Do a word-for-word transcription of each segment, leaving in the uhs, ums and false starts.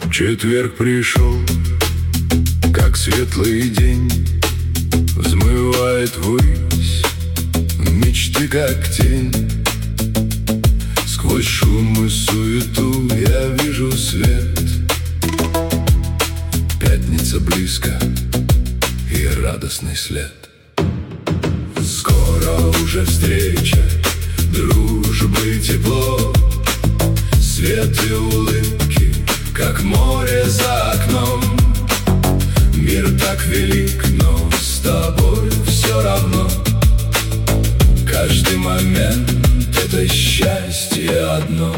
Четверг пришел, как светлый день, взмывает ввысь мечты, как тень. Сквозь шум и суету я вижу свет. Пятница близко и радостный след. Скоро уже встреча, дружбы и тепло, свет и улыбки, как море за окном. Мир так велик, но с тобой все равно. Каждый момент — это счастье одно.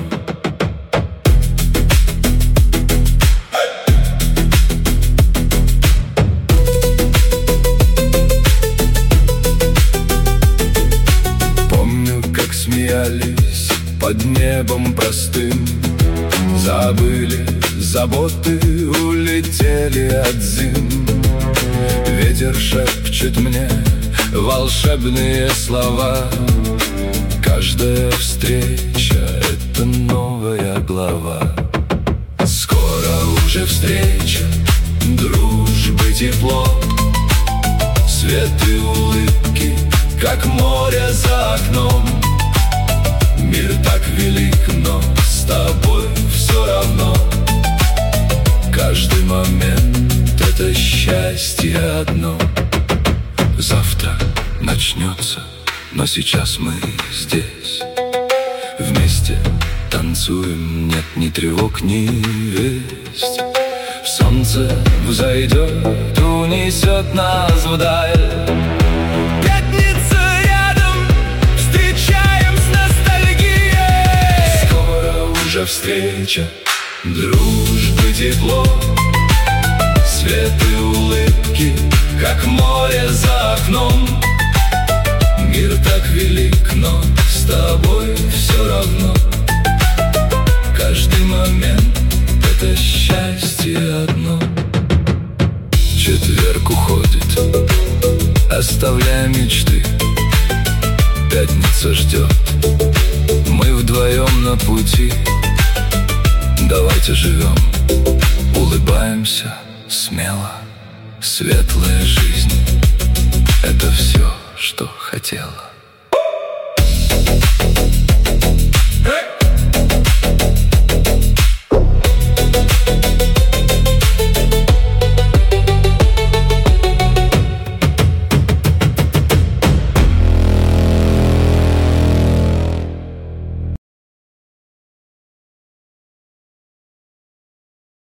Помню, как смеялись под небом простым, забыли заботы, улетели от зим. Ветер шепчет мне волшебные слова. Каждая встреча — это новая глава. Скоро уже встреча, дружбы тепло, свет и улыбки, как море за окном. Мир так велик, но с тобой все равно. Каждый момент — это счастье одно. Завтра начнется, но сейчас мы здесь. Вместе танцуем, нет ни тревог, ни весть. Солнце взойдет, унесет нас вдаль. Пятница рядом, встречаем с ностальгией. Скоро уже встреча, дружбы тепло, свет и улыбки, как море за окном. Мир так велик, но с тобой все равно. Каждый момент — это счастье одно. Четверг уходит, оставляя мечты. Пятница ждет, мы вдвоем на пути. Давайте живем, улыбаемся смело. Светлая жизнь — это все, что хотела. Hey!